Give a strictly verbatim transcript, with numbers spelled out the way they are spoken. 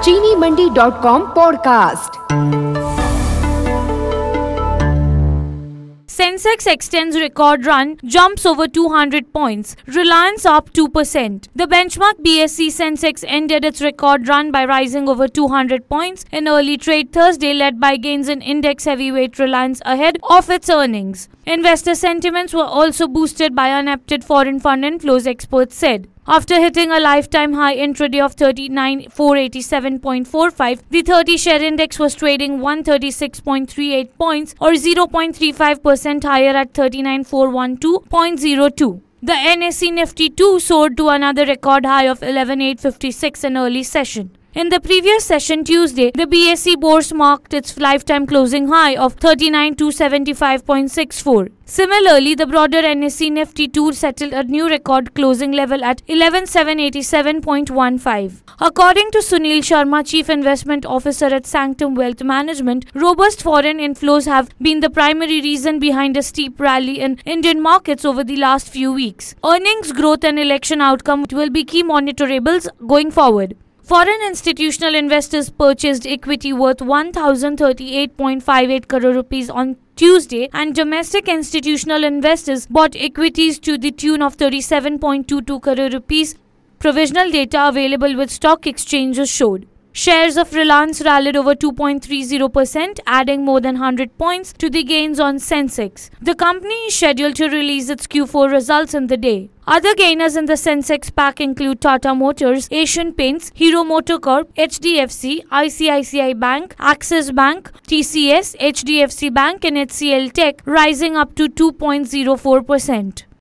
चीनी Mandi dot com podcast. Sensex extends record run, jumps over two hundred points. Reliance up two percent. The benchmark B S E Sensex ended its record run by rising over two hundred points in early trade Thursday, led by gains in index heavyweight Reliance ahead of its earnings. Investor sentiments were also boosted by unabated foreign fund inflows, experts said. After hitting a lifetime high intraday of thirty-nine thousand four hundred eighty-seven point four five, the thirty share index was trading one hundred thirty-six point three eight points or zero point three five percent higher at thirty-nine thousand four hundred twelve point zero two. The N S E Nifty two soared to another record high of eleven thousand eight hundred fifty-six in early session. In the previous session Tuesday, the B S E Bourse marked its lifetime closing high of thirty-nine thousand two hundred seventy-five point six four. Similarly, the broader N S E Nifty two settled a new record closing level at eleven thousand seven hundred eighty-seven point one five. According to Sunil Sharma, Chief Investment Officer at Sanctum Wealth Management, robust foreign inflows have been the primary reason behind a steep rally in Indian markets over the last few weeks. Earnings growth and election outcome will be key monitorables going forward. Foreign institutional investors purchased equity worth one thousand thirty-eight point five eight crore rupees on Tuesday, and domestic institutional investors bought equities to the tune of thirty-seven point two two crore rupees. Provisional data available with stock exchanges showed. Shares of Reliance rallied over two point three zero percent, adding more than one hundred points to the gains on Sensex. The company is scheduled to release its Q four results in the day. Other gainers in the Sensex pack include Tata Motors, Asian Paints, Hero MotoCorp, H D F C, I C I C I Bank, Axis Bank, T C S, H D F C Bank and H C L Tech, rising up to two point zero four percent.